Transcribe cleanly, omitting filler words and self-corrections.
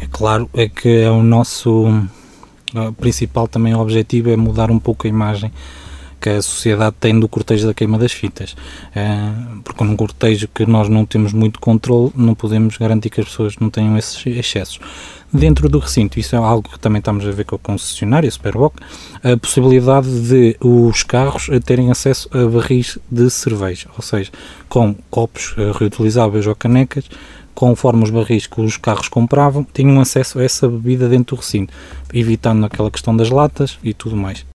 Claro, é que é o nosso principal também objetivo, é mudar um pouco a imagem que a sociedade tem do cortejo da queima das fitas, porque num cortejo que nós não temos muito controle, não podemos garantir que as pessoas não tenham esses excessos. Dentro do recinto, isso é algo que também estamos a ver com a concessionária, a Superboc, a possibilidade de os carros terem acesso a barris de cerveja, ou seja, com copos reutilizáveis ou canecas, conforme os barris que os carros compravam, tinham acesso a essa bebida dentro do recinto, evitando aquela questão das latas e tudo mais.